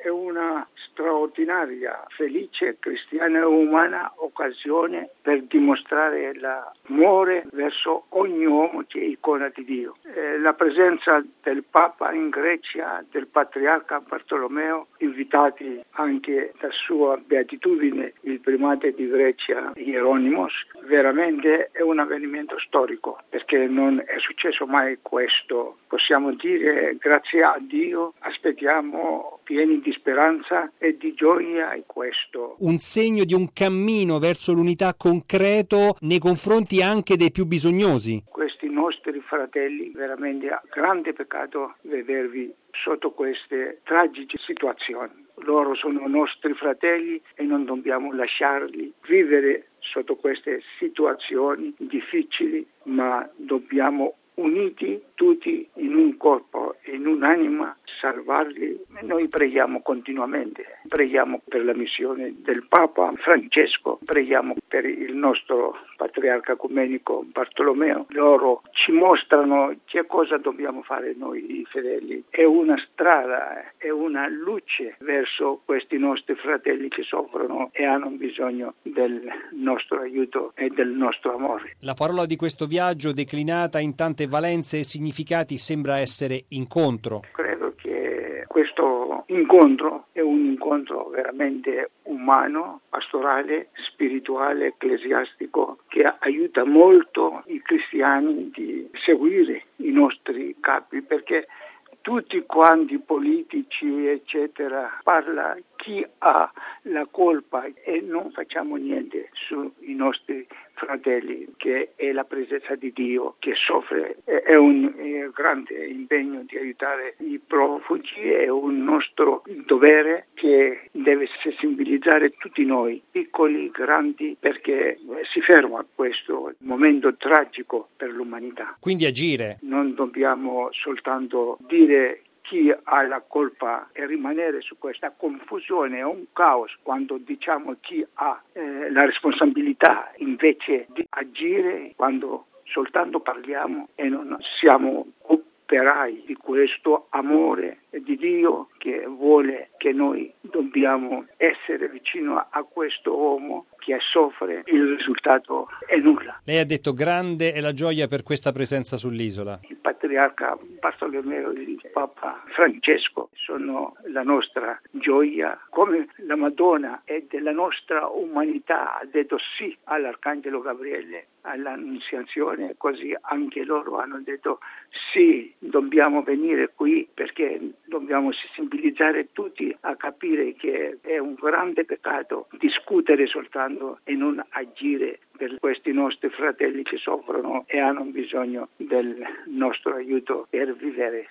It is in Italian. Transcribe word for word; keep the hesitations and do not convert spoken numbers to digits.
è una straordinaria, felice, cristiana e umana occasione per dimostrare l'amore verso ogni uomo che è icona di Dio. Eh, la presenza del Papa in Grecia, del Patriarca Bartolomeo, invitati anche da sua beatitudine il primate di Grecia Hieronymos, veramente è un avvenimento storico, perché non è successo mai questo. Possiamo dire grazie a Dio, aspettiamo pieni di speranza e di gioia in questo. Un segno di un cammino verso l'unità concreto nei confronti anche dei più bisognosi. Questi nostri fratelli, veramente è grande peccato vedervi sotto queste tragiche situazioni. Loro sono nostri fratelli e non dobbiamo lasciarli vivere sotto queste situazioni difficili, ma dobbiamo uniti tutti in un corpo e in un'anima salvarli. Noi preghiamo continuamente, preghiamo per la missione del Papa Francesco, preghiamo per il nostro patriarca ecumenico Bartolomeo. Loro ci mostrano che cosa dobbiamo fare noi fedeli. È una strada, è una luce verso questi nostri fratelli che soffrono e hanno bisogno del nostro aiuto e del nostro amore. La parola di questo viaggio, declinata in tante valenze e significati, sembra essere incontro. Credo che questo incontro è un incontro veramente umano, pastorale, spirituale, ecclesiastico, che aiuta molto i cristiani di seguire i nostri capi, perché tutti quanti politici eccetera parla chi ha la colpa e non facciamo niente sui nostri fratelli, che è la presenza di Dio che soffre. È un è grande impegno di aiutare i profughi, è un nostro dovere che deve sensibilizzare tutti noi, piccoli, grandi, perché si ferma questo momento tragico per l'umanità. Quindi agire. Non dobbiamo soltanto dire chi ha la colpa e rimanere su questa confusione, è un caos quando diciamo chi ha eh, la responsabilità, invece di agire quando soltanto parliamo e non siamo operai di questo amore di Dio che vuole che noi dobbiamo essere vicino a questo uomo che soffre. Il risultato è nulla. Lei ha detto grande è la gioia per questa presenza sull'isola. Il patriarca Bartolomeo e il Papa Francesco sono la nostra gioia, come la Madonna è della nostra umanità, ha detto sì all'Arcangelo Gabriele, all'Annunziazione, così anche loro hanno detto sì, dobbiamo venire qui perché dobbiamo sensibilizzare tutti a capire che è un grande peccato discutere soltanto e non agire per questi nostri fratelli che soffrono e hanno bisogno del nostro aiuto per vivere.